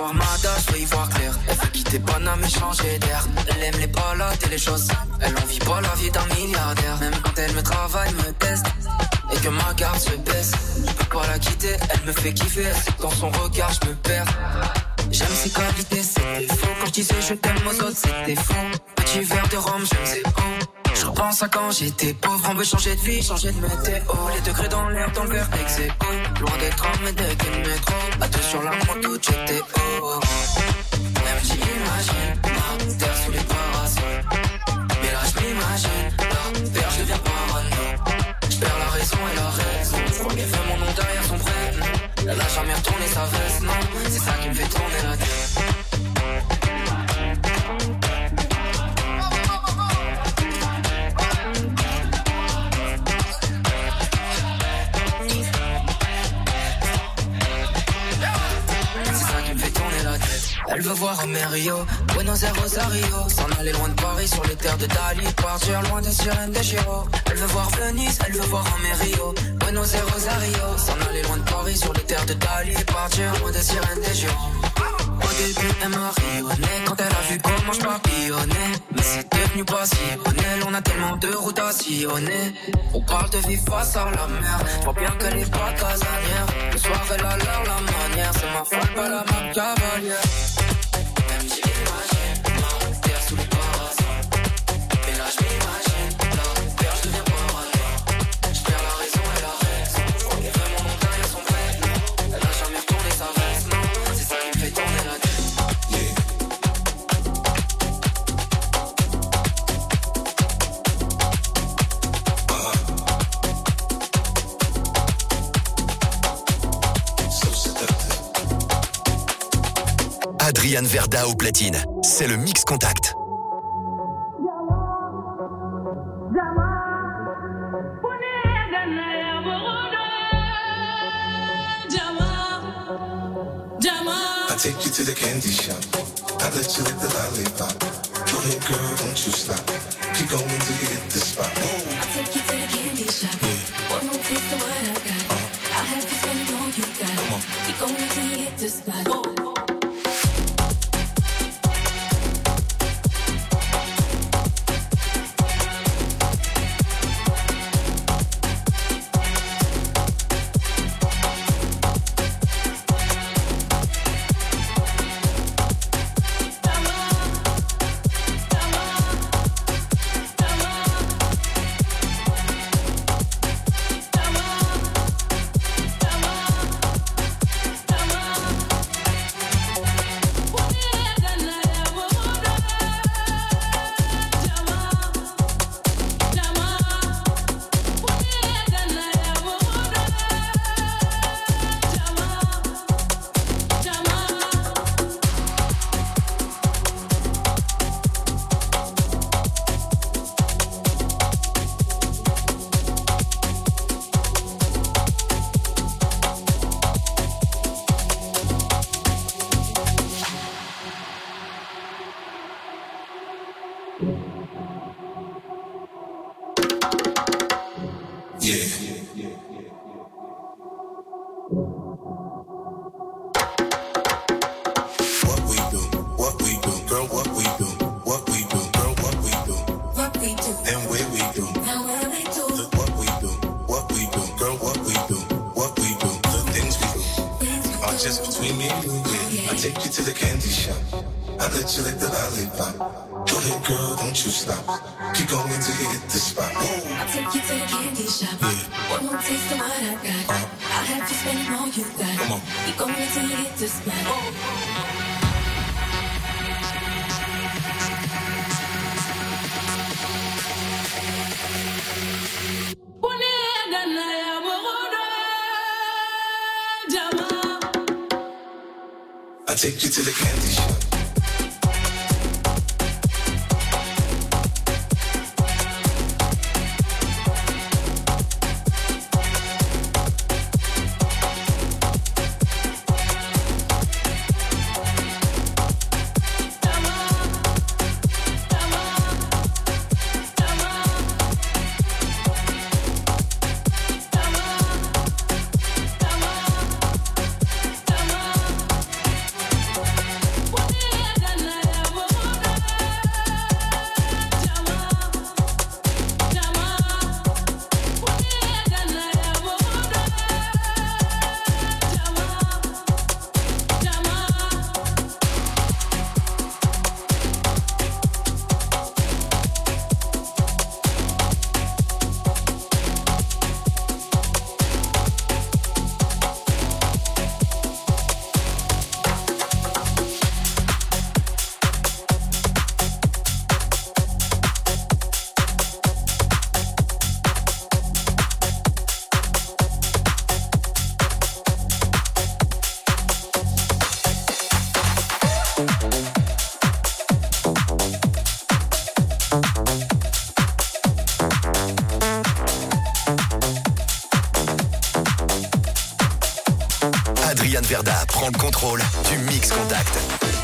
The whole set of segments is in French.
voir ma tâche, je veux y voir clair. Elle veut quitter Paname et changer d'air. Elle aime les balades et les choses. Elle en vit pas la vie d'un milliardaire. Même quand elle me travaille, me teste et que ma garde se baisse, je peux pas la quitter, elle me fait kiffer. Elle sait que dans son regard je me perds. J'aime ses qualités, c'était faux. Quand je disais je t'aime aux autres, c'était faux. Petit verre de rhum, j'aime ses hauts. Je repense à quand j'étais pauvre. On veut changer de vie, changer de météo. Les degrés dans l'air, dans le verre, ex et haut. Loin des trams et des quais de métro. À deux sur la moto, j'étais haut. Même j'imagine la terre sous les parasols. Mais là je m'imagine la terre, je deviens parano. Je perds la raison et la raison. Je crois qu'elle veut mon nom derrière son prénom. Elle a jamais retourné sa veste, non. C'est ça qui me fait tourner la tête. Elle veut voir Rio, Buenos Aires, Rosario. S'en aller loin de Paris sur les terres de Dali. Partir loin des sirènes de Giro. Elle veut voir Venise, elle veut voir Rio, Buenos Aires, Rosario. S'en aller loin de Paris sur les terres de Dali. Partir loin des sirènes de Giro. Au début elle m'a rionné quand elle a vu comment je papillonnais. Mais c'est devenu passionnel, on a tellement de routes à sillonner. On parle de vie face à la mer, je vois bien qu'elle est pas casanière. Le soir elle a l'air la manière, c'est ma faute pas la même cavalière. Même j'imagine la terre sous les parasols. Mais là je m'imagine la terre, je deviens parano. Je perds la raison et la raison. Je crois qu'elle veut mon nom derrière son prénom. Elle a jamais retourné sa veste, non. C'est ça qui me fait tourner la tête. Adrian Verda au platine, c'est le Mix Contact. I take you to the candy shop. I let you lick the lollipop. Go ahead, girl, don't you stop. Keep going till you hit the spot. I take you to the candy shop. One more taste of what I got. I'll have you spend all you got. Keep going till you hit the spot. Take you to the candy shop. Adrian Verda prend le contrôle du Mix Contact.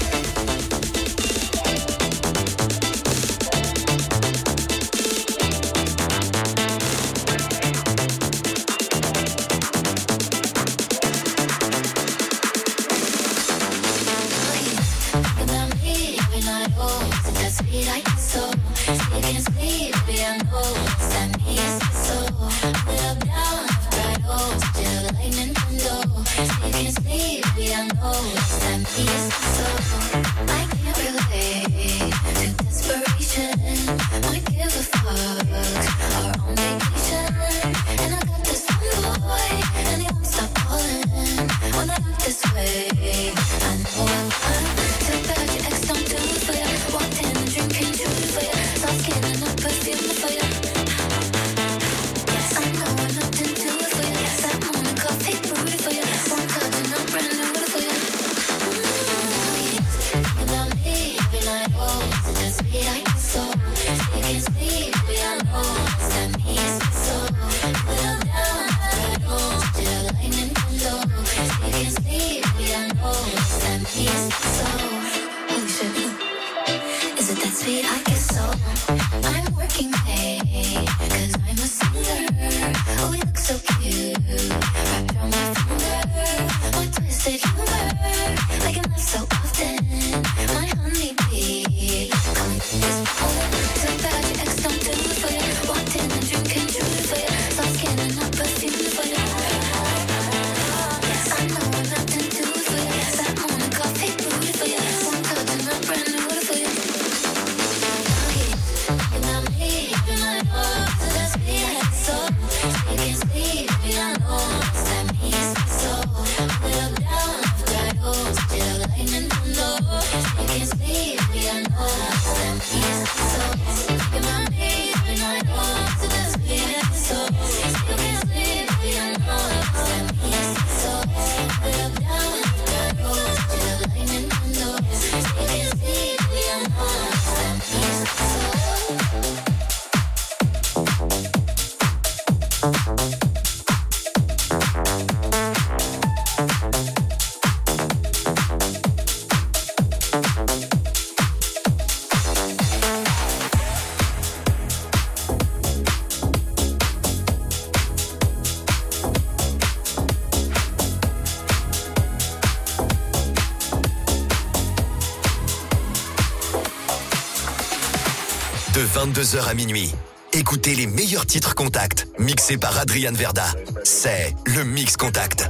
De 22h à minuit, écoutez les meilleurs titres Contact, mixés par Adrian Verda. C'est le Mix Contact.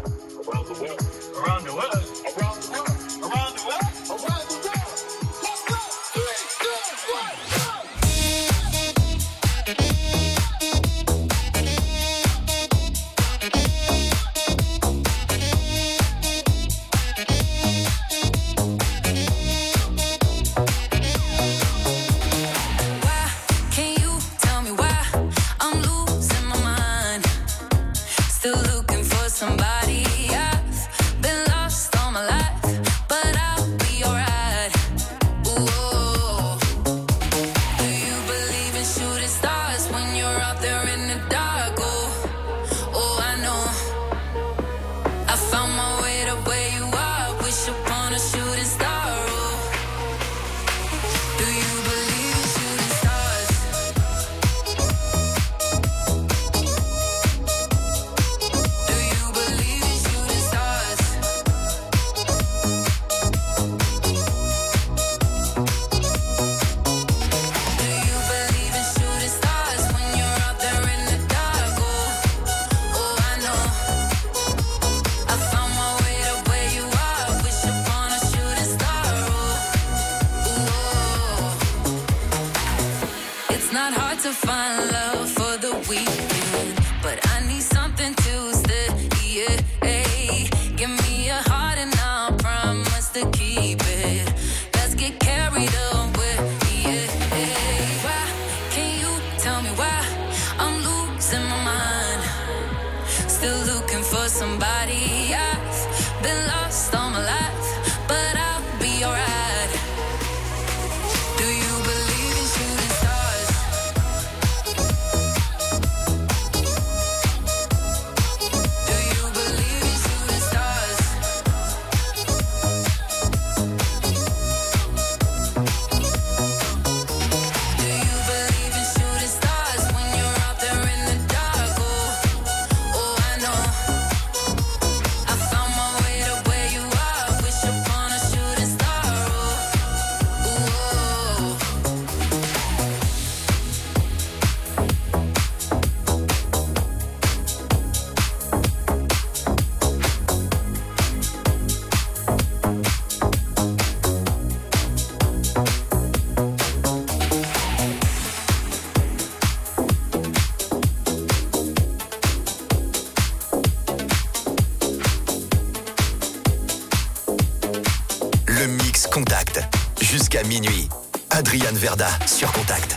Contact. Jusqu'à minuit. Adrian Verda sur Contact.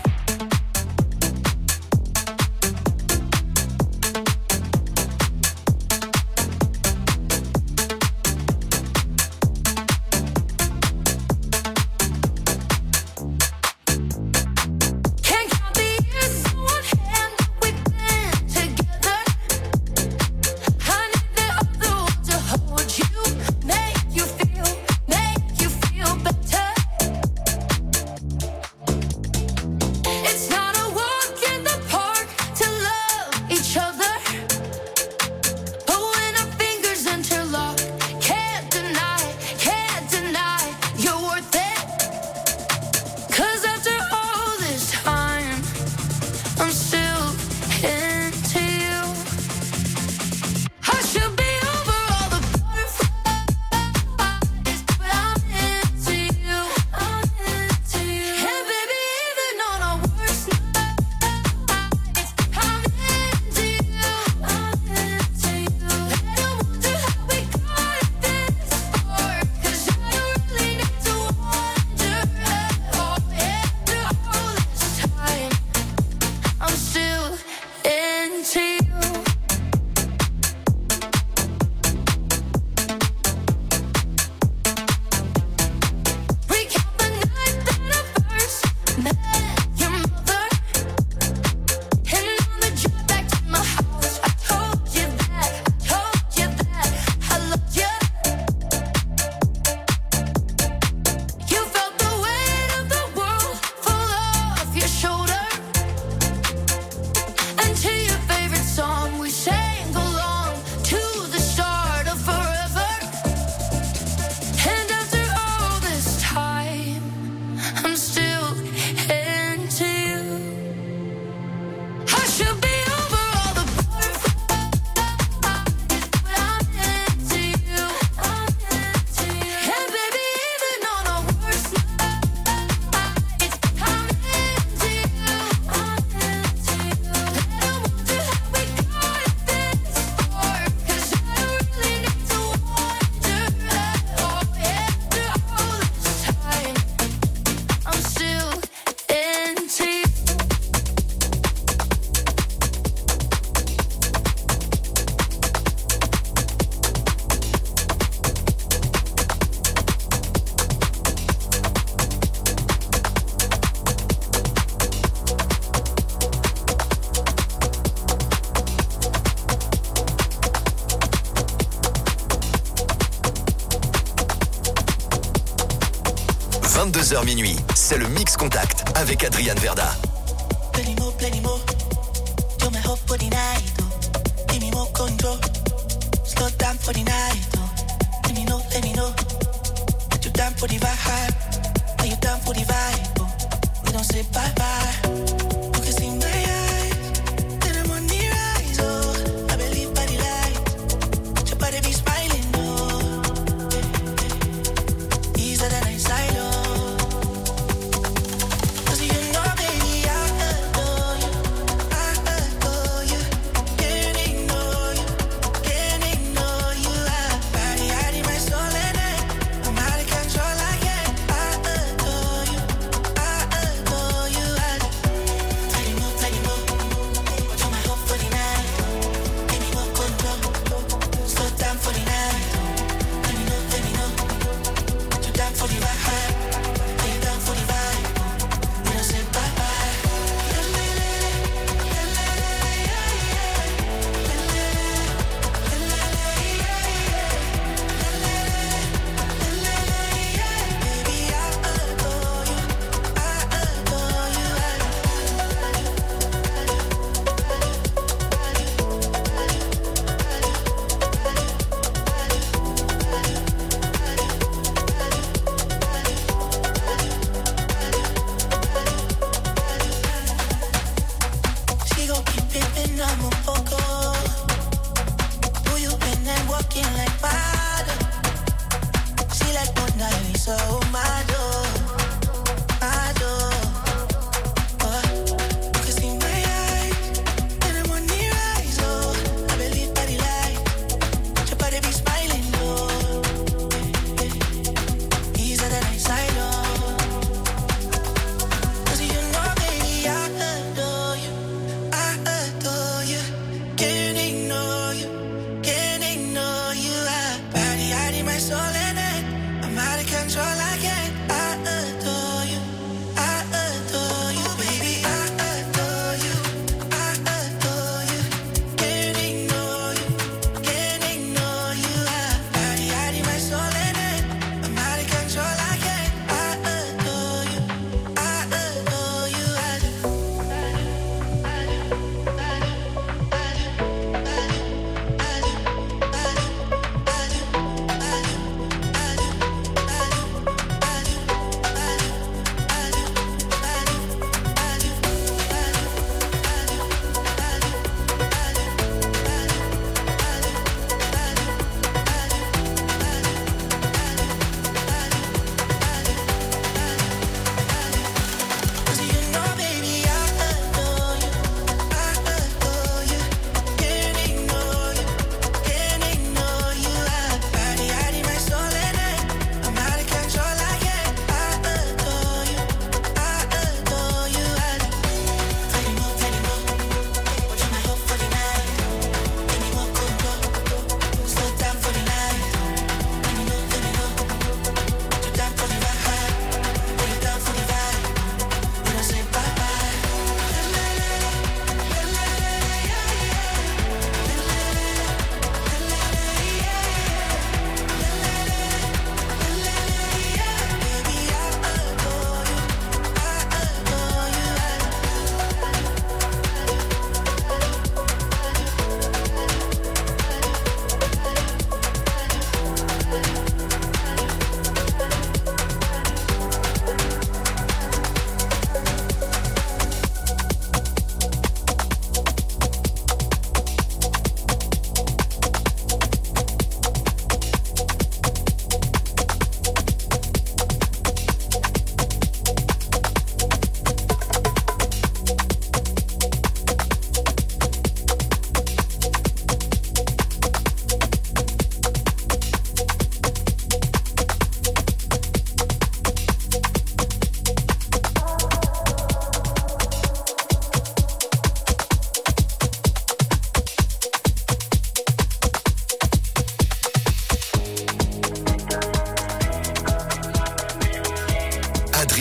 Minuit, c'est le Mix Contact avec Adrian Verda. Plenty more. You're my hope for the night, oh. Give me more control. Slow down for the night, oh. Let me know. That you down for the vibe. Are you down for the vibe, oh. We don't say bye-bye. You can see my eyes. Then I'm on the rise, oh. I believe by the light. Your body be smiling, oh. Easier than I silo.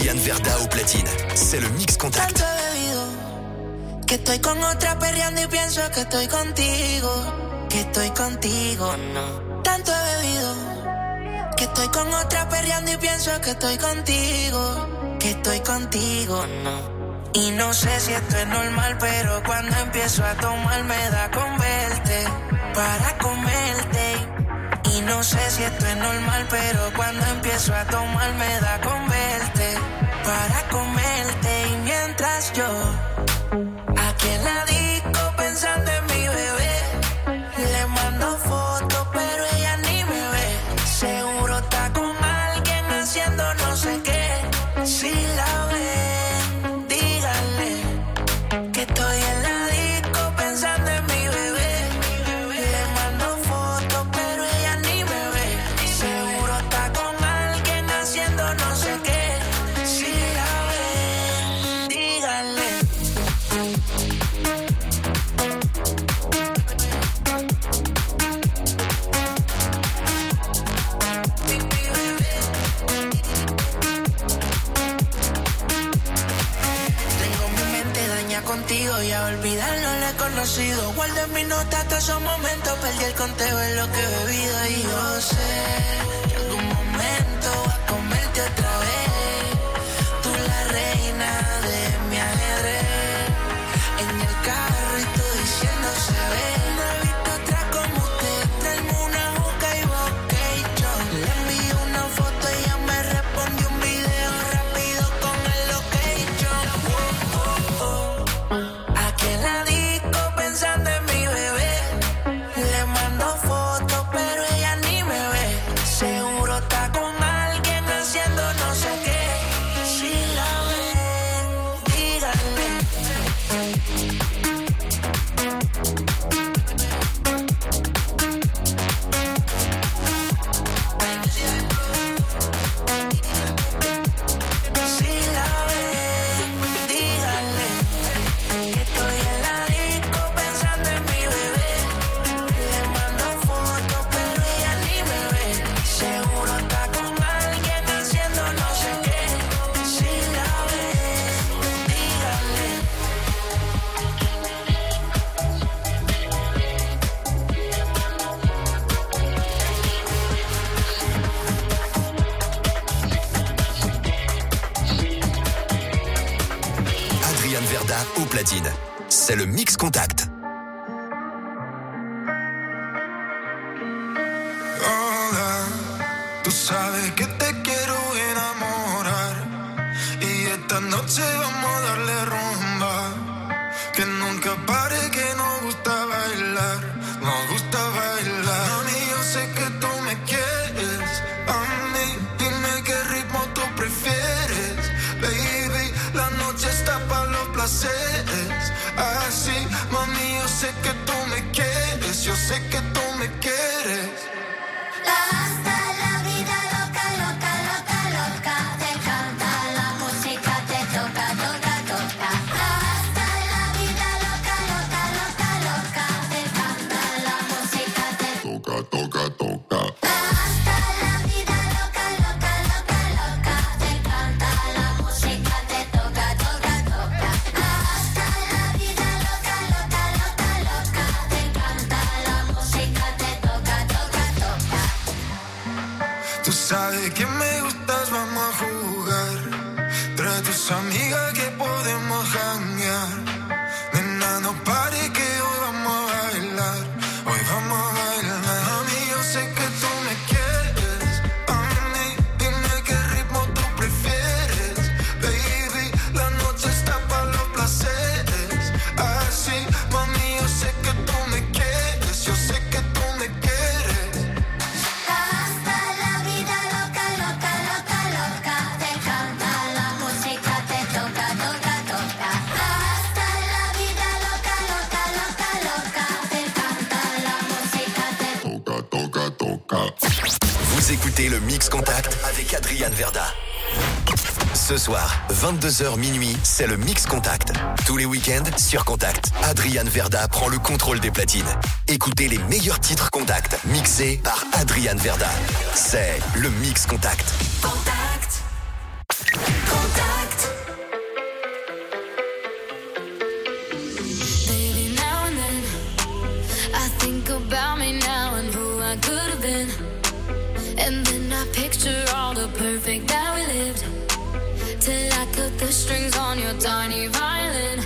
Adrián Verda au platine. C'est le Mix Contact. Tanto he bebido que estoy con otra perreando y pienso que estoy contigo. Que estoy contigo, no. Tanto he bebido que estoy con otra perreando y pienso que estoy contigo. Que estoy contigo, no. Y no sé si esto es normal, pero cuando empiezo a tomar me da con verte para comerte. Y no sé si esto es normal, pero cuando empiezo a tomar me da con verte para comerte. Y mientras yo aquí en la disco pensando en mi bebé, le mando fotos pero ella ni me ve. Seguro está con alguien haciendo no sé qué. Si la ven, díganle que estoy en la disco pensando en mi bebé. Le mando fotos pero ella ni me ve. Seguro está con alguien haciendo no sé qué. Si la ven, díganle. Tengo mi mente daña contigo y a olvidarlo lo he conocido. Guardo en mis notas todos esos momentos, perdí el conteo en lo que he bebido. Y yo sé que algún momento va a comerte otra vez. Tú la reina de mi ajedrez. En el carro y tú diciendo se ve. No he visto otra como usted. Traeme una juca y boquecho. Le envío una foto y ella me respondió un video rápido con el location. Aquí en la disco pensando en mi bebé. Le mando fotos pero ella ni me ve. Seguro está con alguien haciendo no sé qué. Si la ven, díganle. Si la ven, díganle que estoy en la disco pensando en mi bebé. Le mando fotos pero ella ni me ve. Seguro está con alguien haciendo no sé qué. Si la ven, díganle. Adrián Verda au platine. C'est le Mix Contact. Hola, tú sabes que te quiero enamorar y esta noche vamos a darle rumba, que nunca pare, que nos gusta bailar, nos gusta bailar. Mami, yo sé que tú me quieres, a mí, dime qué ritmo tú prefieres, baby, la noche está para los placeres, así, mami, yo sé que tú me quieres, yo sé que tú me quieres. Hasta la vida loca, loca, loca, loca. Te canta la música, te toca, toca, toca. Hasta la vida loca, loca, loca, loca. Te canta la música, te Toca, toca, toca. hasta la vida loca, loca, loca, loca. Te canta la música, te toca, toca, toca. Hasta la vida loca, loca, loca, loca. Te canta la música, te toca, toca, toca. Tú sabes que me gustas, vamos a jugar. Trae tus amigas que podemos janguear. Nena, no pare que hoy vamos a bailar. Hoy vamos a bailar. Mami, yo sé que tú me quieres. A mí, dime qué ritmo tú prefieres. Baby, la noche está para los placeres. Así, mami, yo sé que tú me quieres. Yo sé que tú me quieres. Hasta la vida loca, loca, loca, loca. Te canta la música, te toca, toca, toca. Hasta la vida loca, loca, loca, loca. Te canta la música, te Toca, toca, toca. Vous écoutez le Mix Contact avec Adrián Verda. Ce soir, 22h minuit, c'est le Mix Contact. Tous les week-ends, sur Contact, Adrián Verda prend le contrôle des platines. Écoutez les meilleurs titres Contact, mixés par Adrián Verda. C'est le Mix Contact. Contact. Contact. something. And then I picture all the perfect that we lived. Till I cut the strings on your tiny violin.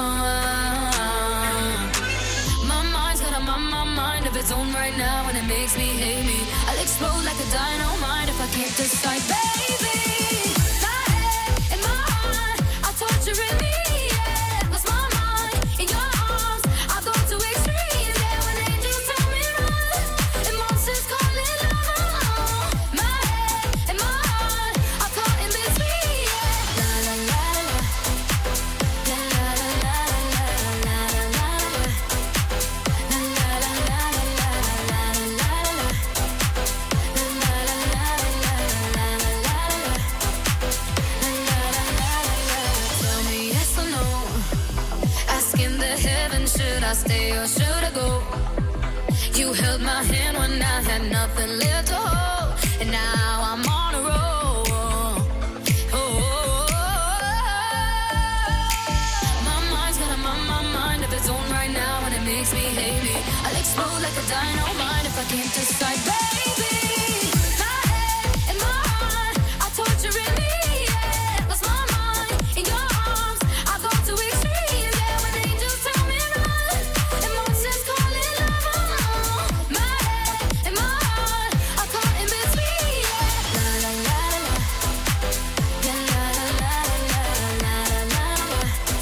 My mind's got my mind of its own right now, and it makes me hate me. I'll explode like a dynamite if I can't decide, baby. My head and my heart are torturing me. Yeah, lost my mind in your arms. I go to extremes. Yeah, when angels tell me run, and monsters call it love. My head and my heart are caught in between. Yeah, la la la la, la la la la la la la la. Tell me yes or no. Asking the heavens, should I stay or should I go? You held my hand when I had nothing left to hold, and now I'm on a roll. My mind's got my mind of its own right now, and it makes me hate me. I'll explode like a dynamite if I can't decide, baby. My head and my heart are torturing me. Yeah, lost my mind in your arms. I go to extremes. Yeah, when angels tell me run, and monsters call it love. My head and my heart are caught in between. Yeah, la la la la, la la la la la la la la.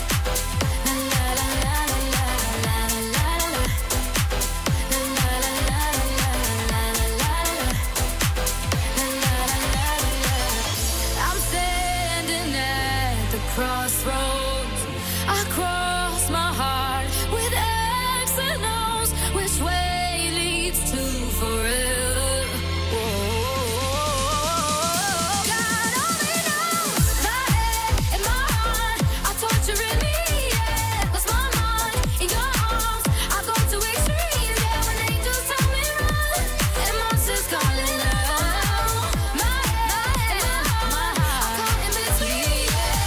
I'm standing at the crossroads. I cross my heart with X and O's. Which way leads to forever? God only knows. My head and my heart are torturing me. Yeah, lost my mind in your arms. I go to extremes. Yeah, when angels tell me run, and monsters call it love. My head and my heart are caught in between.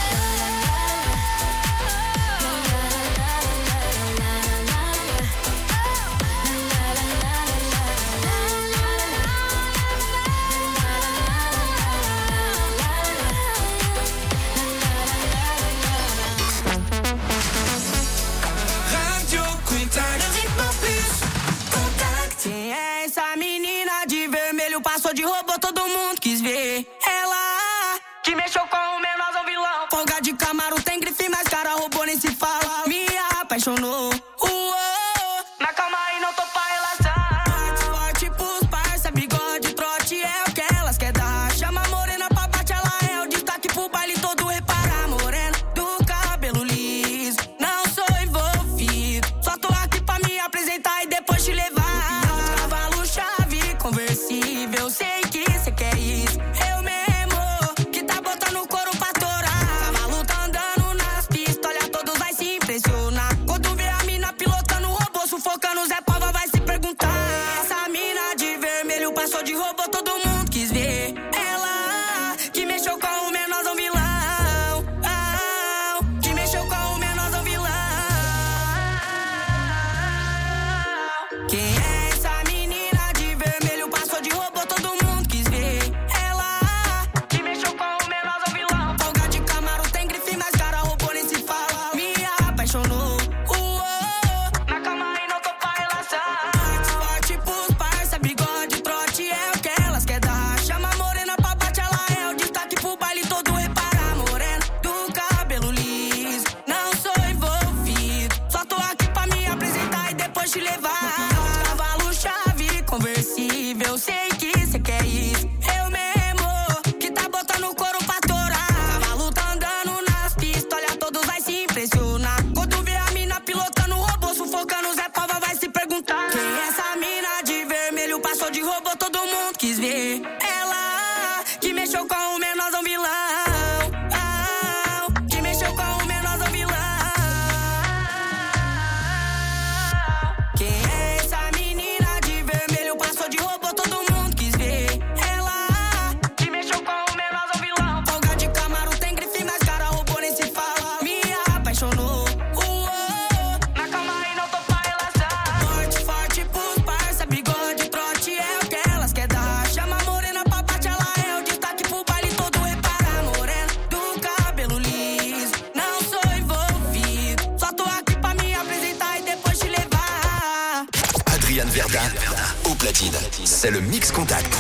Radio Contact. Le rythme plus. Contact. Quem é essa menina de vermelho? Passou de robô, todo mundo quis ver. Ela que mexeu com o menorzinho vilão. Folga de Camaro, tem grife, mas cara robô nem se fala. Me apaixonou. Mas calma aí, não tô pra relação. Forte pros parça, bigode, trote é o que elas quer dar. Chama a morena pra bate, ela é o destaque pro baile todo. Repara a morena do cabelo liso. Não sou envolvido, só tô aqui pra me apresentar e depois te levar. Cavalo, chave, conversível, sei que cê quer isso. Eu mesmo, que tá botando couro pra torar. Cavalo tá andando nas pistas, olha, todos vai se impressionar. Quando vê a mina pilotando o robô, sufocando, Zé Pava vai se perguntar. Essa mina de vermelho passou de robô, todo mundo quis ver. Ela que mexeu com o menorzão vilão. Que mexeu com o menorzão vilão. Quem é essa menina de vermelho? Passou de robô, todo mundo quis ver. Ela que mexeu com o menorzão vilão. Folga de Camaro, tem grife, mas cara robô nem se fala. Me apaixonou. Mas calma aí, não tô pra relação. Forte pros parça, bigode, trote é o que elas quer dar. Chama a morena pra bate, ela é o destaque pro baile todo. Repara a morena do cabelo liso. Não sou envolvido, só tô aqui pra me apresentar e depois te levar. Cavalo, chave, conversível, sei que cê quer isso. Eu mesmo, que tá botando couro pra torar. Cavalo tá andando nas pistas, olha, todos vai se impressionar. Quando vê a mina pilotando o robô, sufocando, Zé Pava vai se perguntar. Quem é essa mina de vermelho? Passou de robô, todo mundo quis ver. Ela que mexeu com o menorzão vilão. Que mexeu com o menorzão vilão. Quem é essa menina de vermelho? Passou de robô, todo mundo quis ver. Ela que mexeu com o menorzão vilão. Folga de Camaro, tem grife, mas cara robô nem se fala. Me apaixonou. Mas calma aí, não tô pra relação. Forte pros parça, bigode, trote é o que elas platine. C'est le Mix Contact.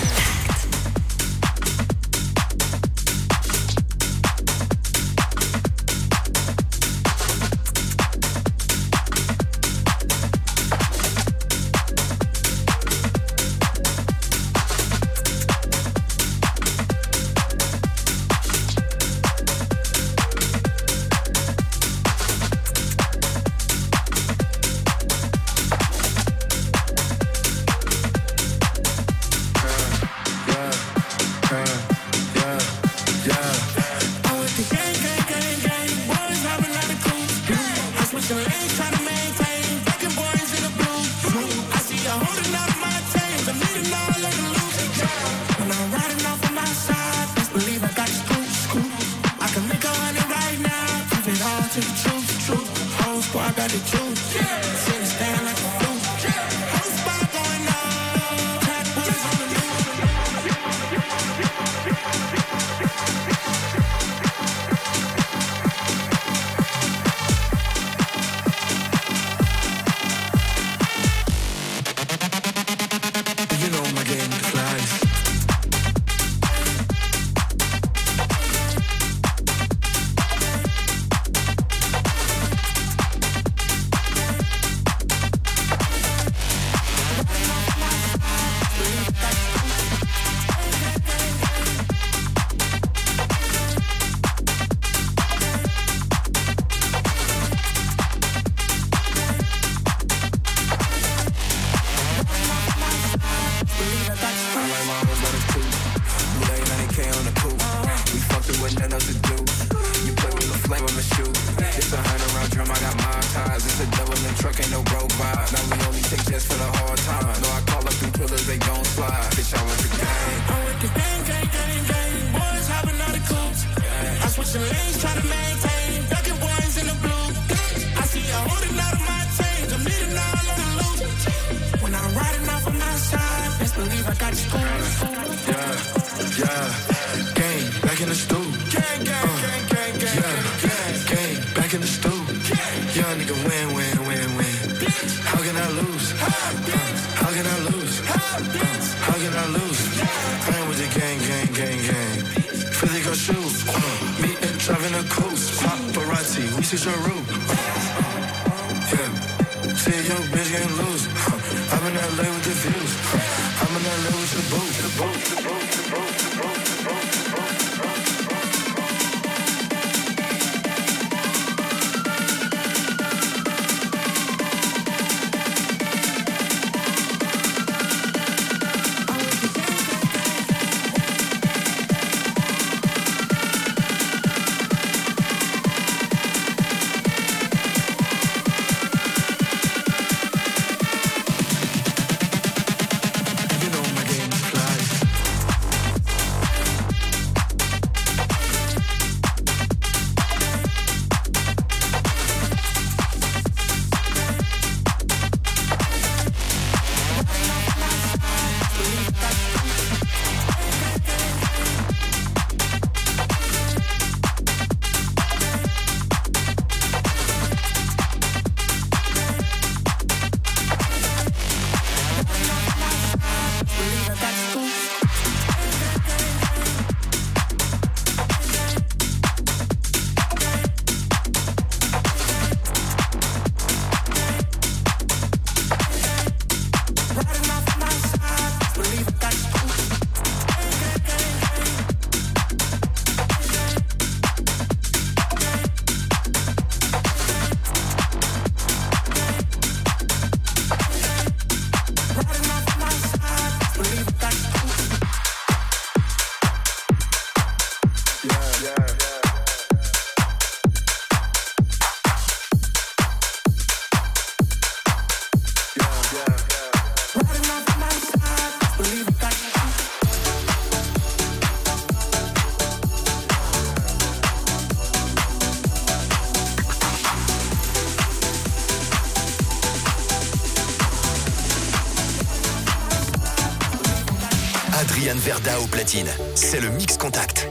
Adrian Verda au platine. C'est le Mix Contact.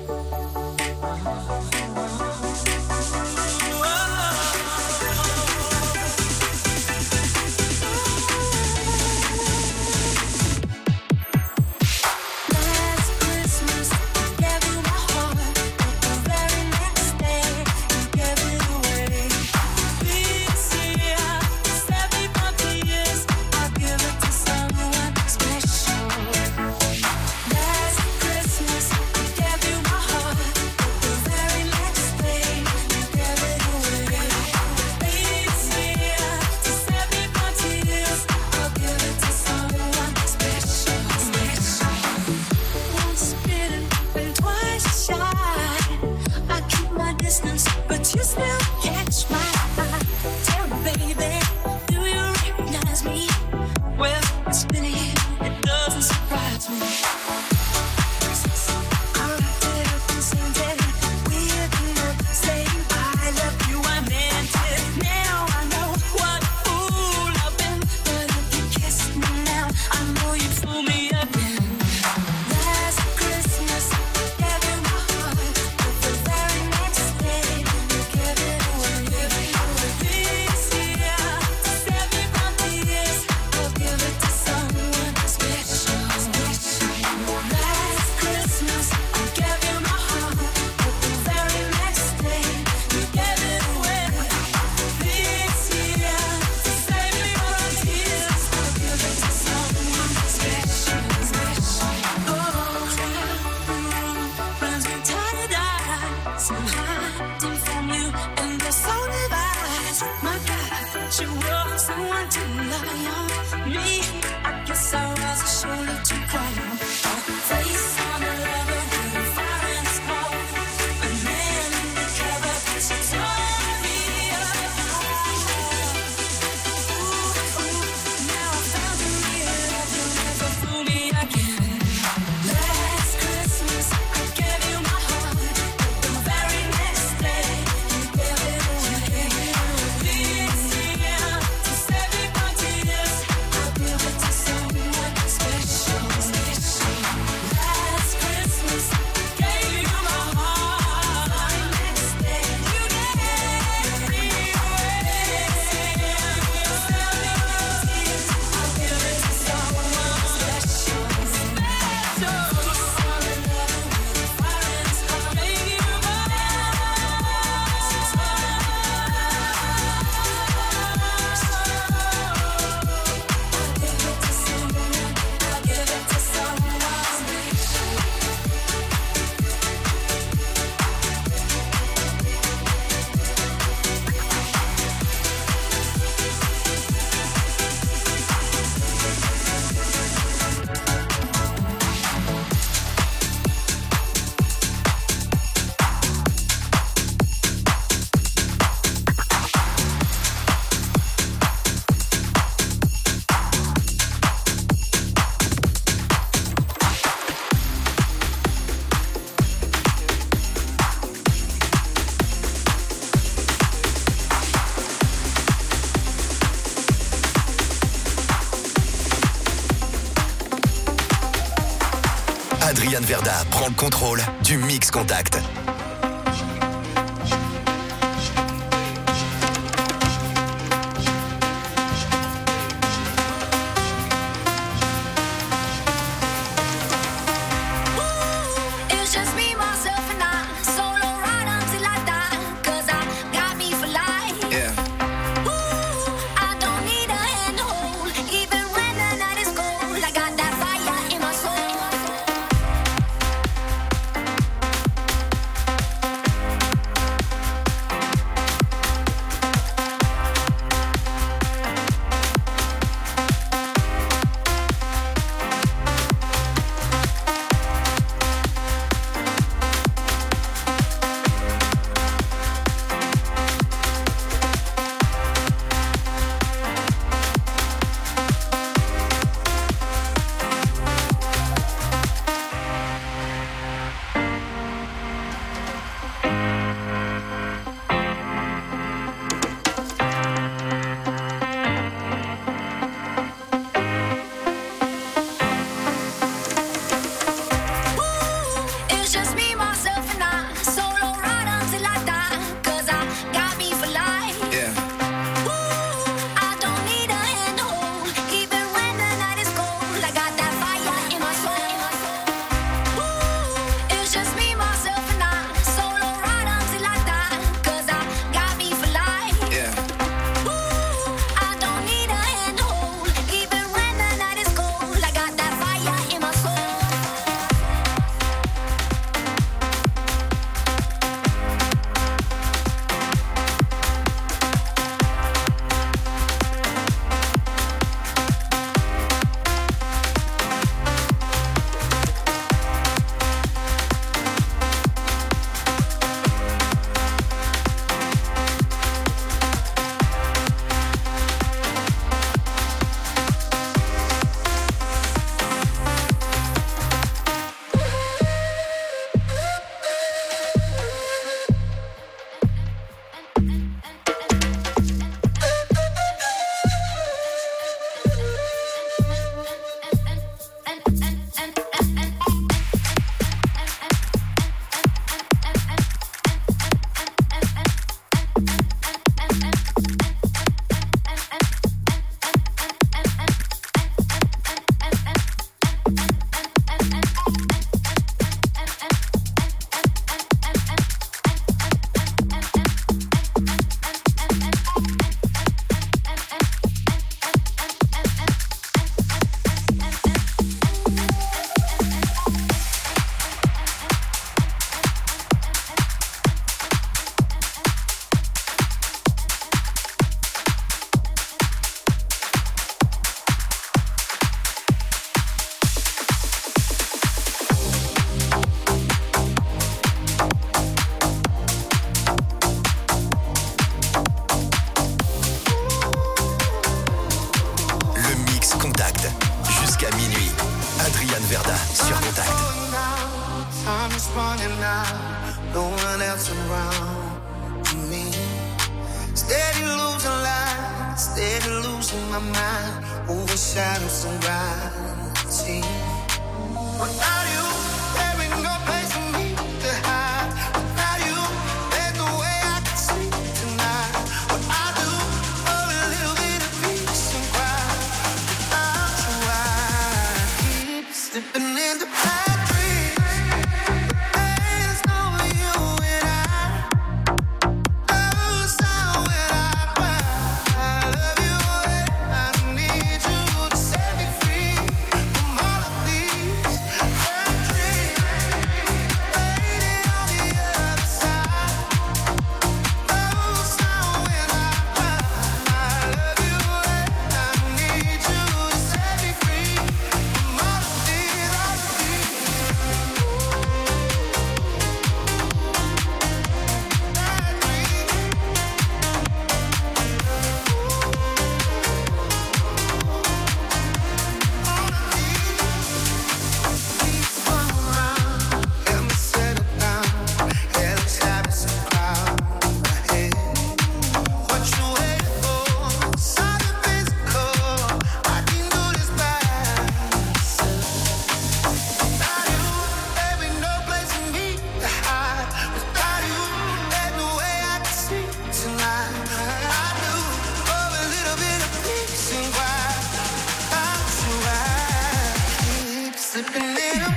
Adrian Verda prend le contrôle du Mix Contact.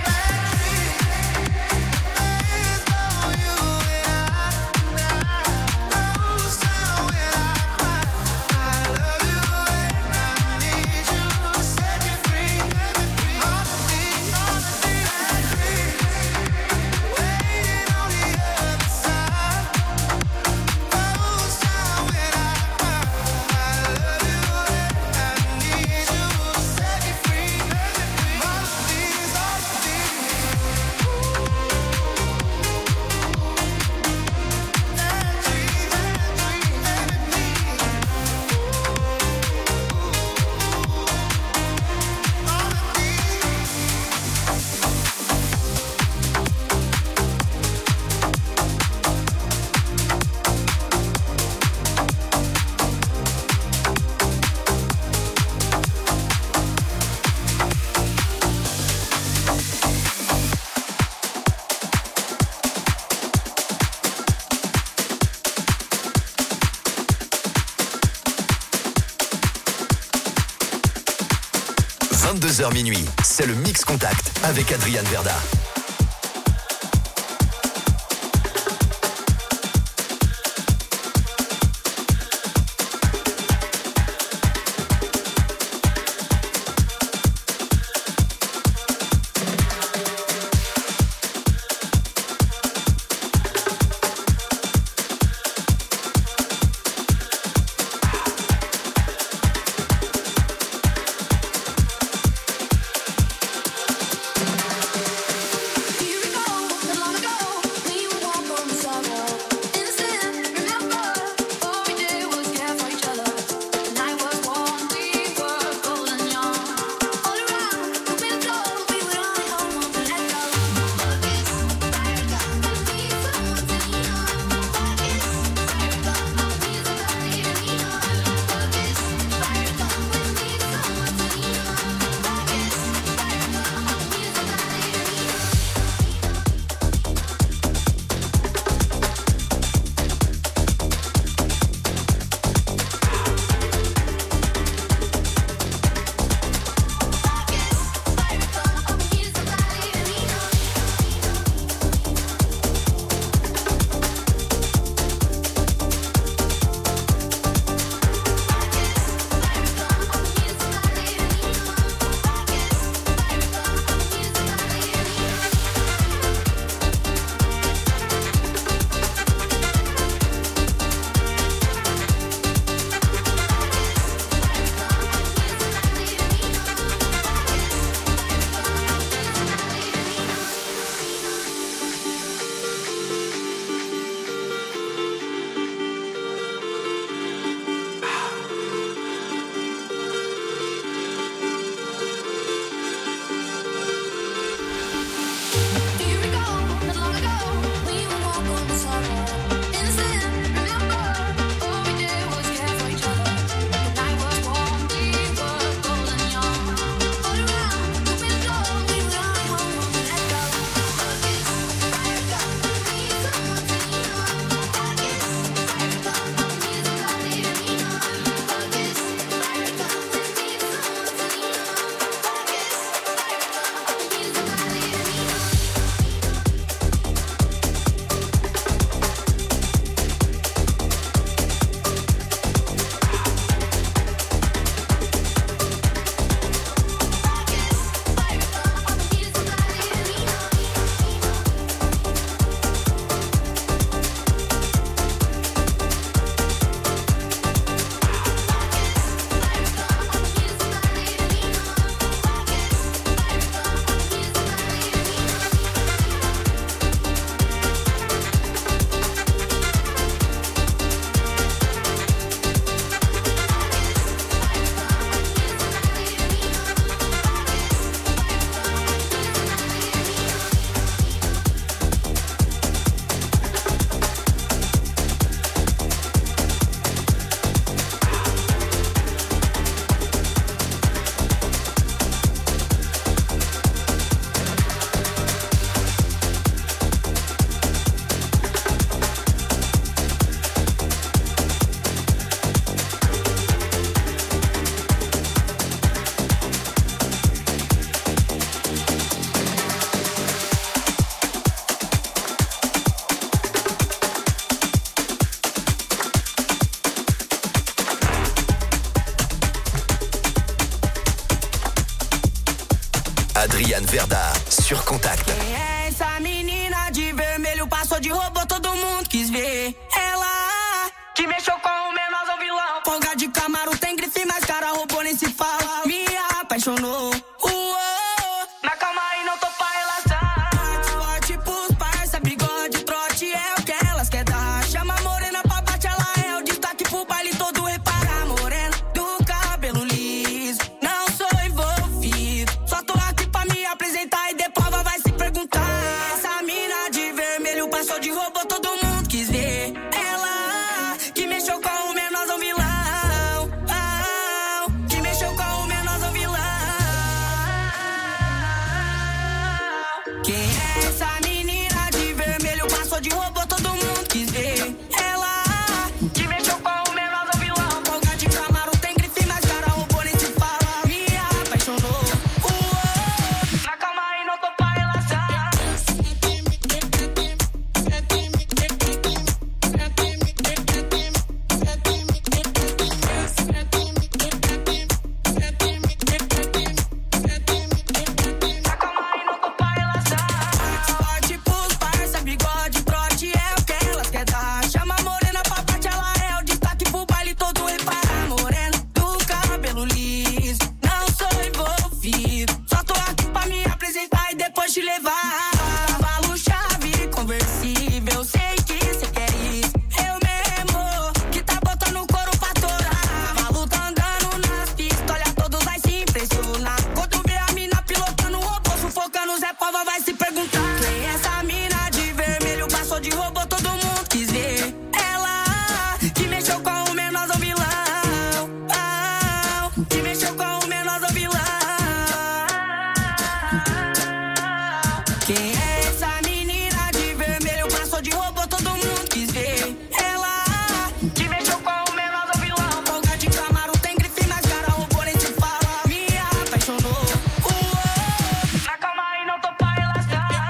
22h minuit, c'est le Mix Contact avec Adrian Verda. Adriane Verda sur Contact. Quem é essa menina de vermelho? Passou de robô, todo mundo quis ver. Ela que mexeu com o menor vilão. Folga de Camaro, tem grife, mas cara robô nem se fala. Me apaixonou. Na calma aí, não tô pra relaxar. Forte pros parça, bigode, trote é o que elas quer dar. Chama a morena pra bate, ela é o destaque pro baile todo. Repara, morena do cabelo liso. Não sou envolvido, só tô aqui pra me apresentar e depois vai se perguntar. Essa mina de vermelho passou de robô, todo mundo quis ver. Ela que mexeu com o menorzão vilão. Que mexeu com o menorzão vilão. Quem é essa menina de vermelho? Passou de robô, todo mundo quis ver. Ela que mexeu com o menorzão vilão. Folga de Camaro, tem grife, mas cara robô nem se fala. Me apaixonou. Na calma aí, não tô pra relaxar. Na calma aí, não tô pra relaxar. Forte pros parça, bigode, trote é o que elas quer dar. Chama a morena pra bate, ela é o destaque pro baile todo. Repara, morena do cabelo liso. Não sou envolvido, só tô aqui pra me apresentar e depois te levar. Cavalo, chave, conversível, sei que cê quer isso. Eu mesmo, que tá botando o couro pra torar. Cavalo tá andando nas pistas, olha todos vai se impressionar. Quando vê a mina pilotando o robô, sufocando, Zé Pova vai se perguntar. Quem é essa mina de vermelho? Passou de robô, todo mundo quis ver. Ela que mexeu com o menorzão vilão. Que mexeu com o menorzão vilão. Quem é essa menina de vermelho? Passou de robô, todo mundo quis ver. Ela que mexeu com o menorzão vilão. Folga de Camaro, tem grife, mas cara robô nem se fala. Me apaixonou. Na calma aí, não tô pra relaxar.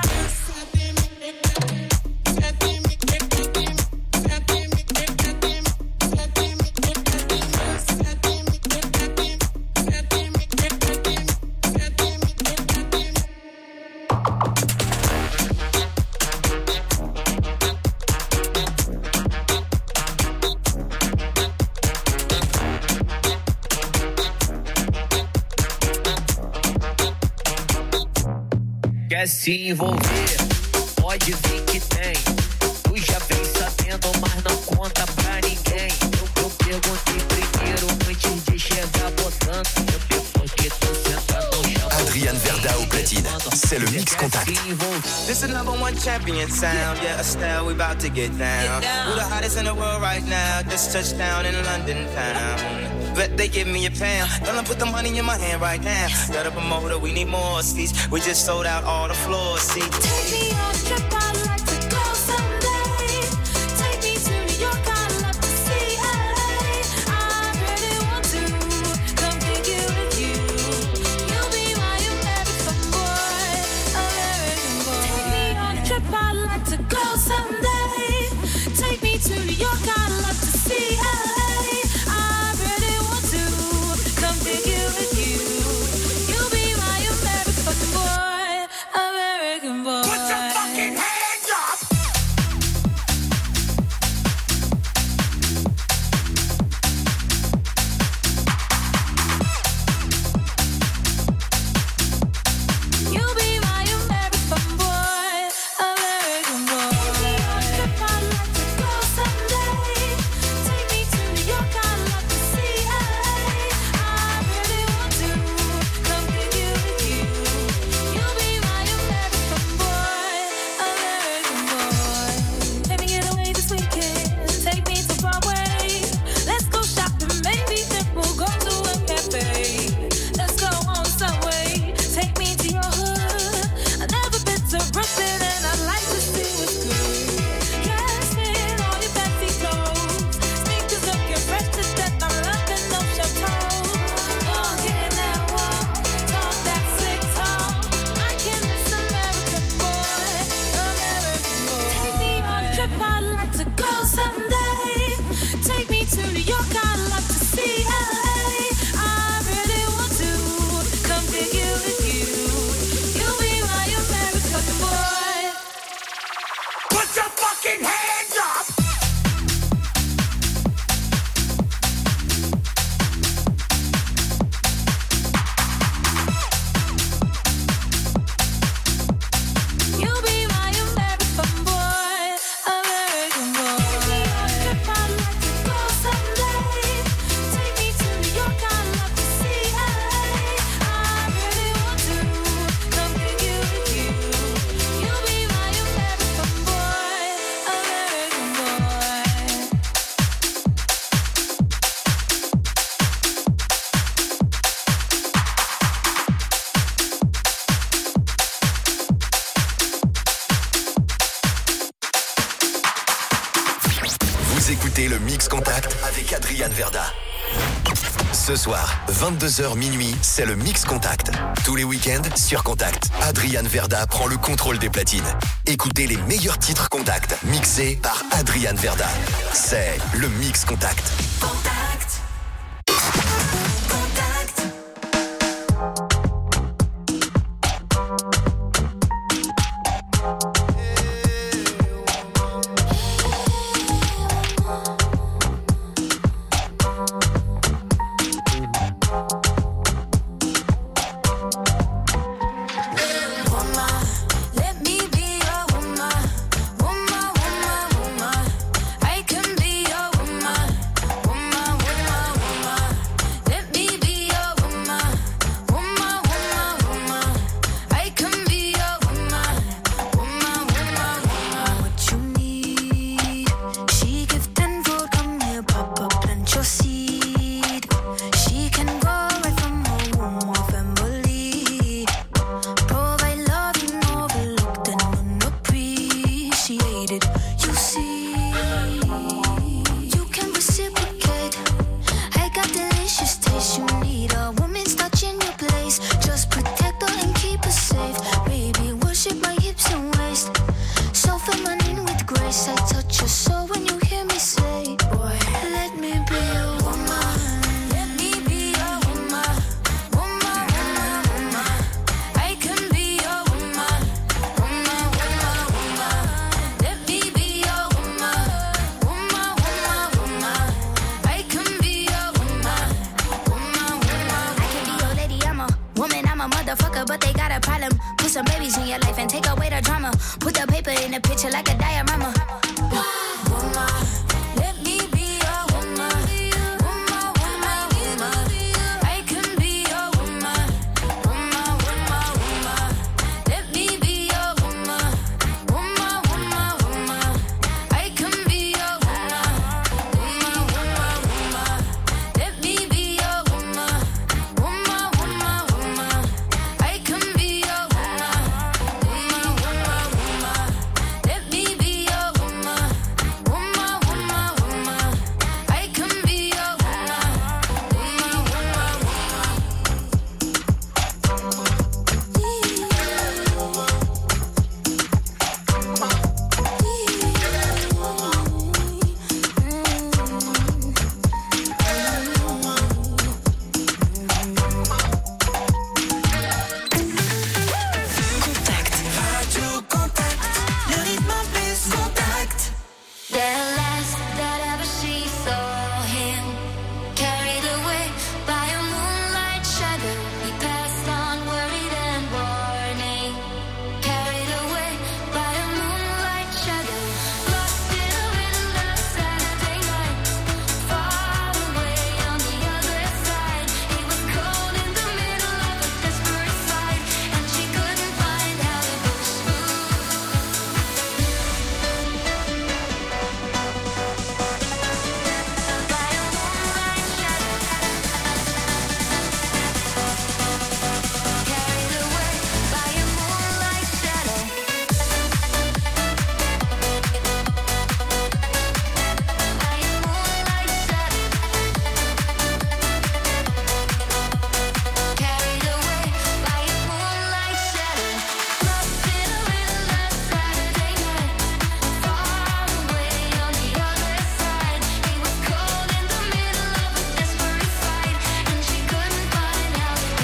Quer se envolver? Pode vir que tem. Tu já vem sabendo, mas não conta pra ninguém. Eu perguntei primeiro antes de chegar botando. Eu pergunto que tu senta no chão. Adriane Verda au platine. C'est le Mix Contact. This is number one champion sound. Yeah, Estelle, we about to get down. We're the hottest in the world right now. Just touched down in London town. Bet they give me a pound. Gonna put the money in my hand right now. Got a promoter, we need more seats. We just sold out all the floor seats. Take me on a trip, I'd like to go someday. Take me to New York, I'd love to see LA. I really want to come pick you with you. You'll be my American boy, American boy. Take me on a trip, I'd like to go someday. Take me to New York, I'd love to see LA. I really want to come pick you with you. You'll be my American boy, American boy. Put your fucking hands écoutez le Mix Contact avec Adrian Verda. Ce soir, 22h minuit, c'est le Mix Contact. Tous les week-ends, sur Contact, Adrian Verda prend le contrôle des platines. Écoutez les meilleurs titres Contact, mixés par Adrian Verda. C'est le Mix Contact.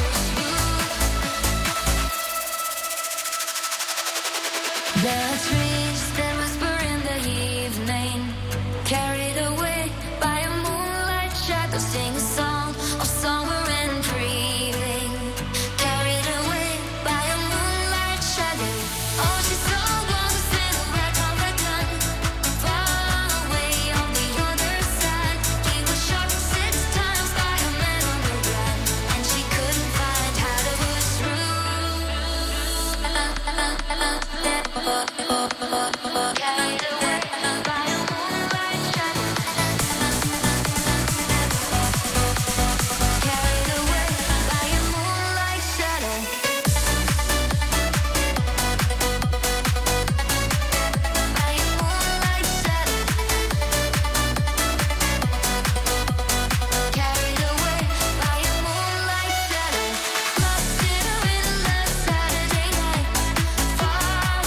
That's real.